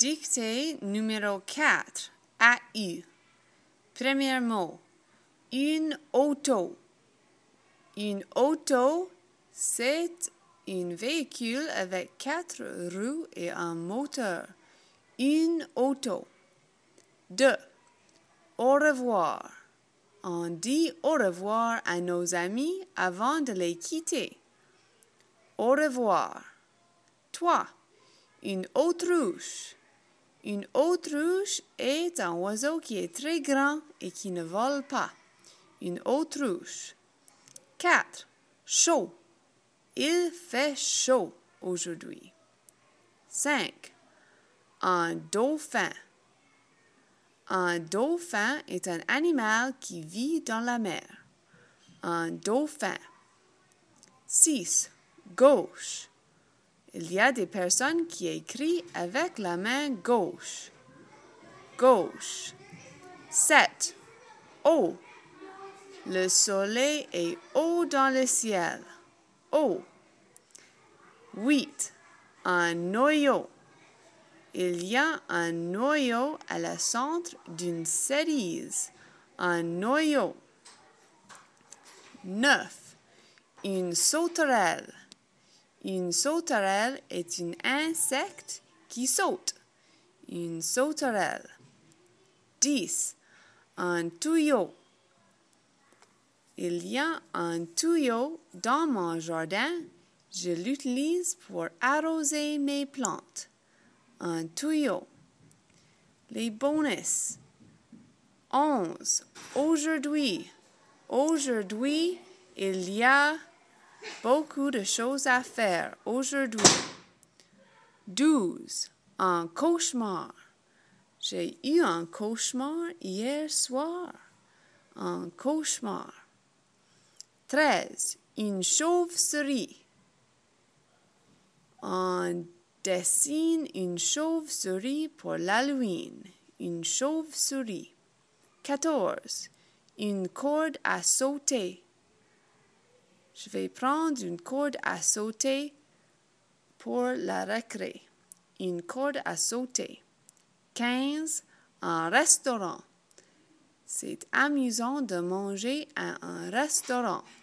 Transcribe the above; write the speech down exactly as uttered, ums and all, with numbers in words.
Dictée numéro quatre. A U. Premier mot. Une auto. Une auto, c'est un véhicule avec quatre roues et un moteur. Une auto. Deux. Au revoir. On dit au revoir à nos amis avant de les quitter. Au revoir. Trois. Une autruche. Une autruche est un oiseau qui est très grand et qui ne vole pas. Une autruche. Quatre. Chaud. Il fait chaud aujourd'hui. Cinq. Un dauphin. Un dauphin est un animal qui vit dans la mer. Un dauphin. Six. Gauche. Il y a des personnes qui écrivent avec la main gauche. Gauche. Sept. Haut. Le soleil est haut dans le ciel. Haut. Huit. Un noyau. Il y a un noyau à la centre d'une cerise. Un noyau. Neuf. Une sauterelle. Une sauterelle est un insecte qui saute. Une sauterelle. Dix. Un tuyau. Il y a un tuyau dans mon jardin. Je l'utilise pour arroser mes plantes. Un tuyau. Les bonus. Onze. Aujourd'hui. Aujourd'hui, il y a beaucoup de choses à faire aujourd'hui. Douze. Un cauchemar. J'ai eu un cauchemar hier soir. Un cauchemar. Treize. Une chauve-souris. On dessine une chauve-souris pour l'Halloween. Une chauve-souris. Quatorze. Une corde à sauter. Je vais prendre une corde à sauter pour la récré. Une corde à sauter. Quinze. Un restaurant. C'est amusant de manger à un restaurant.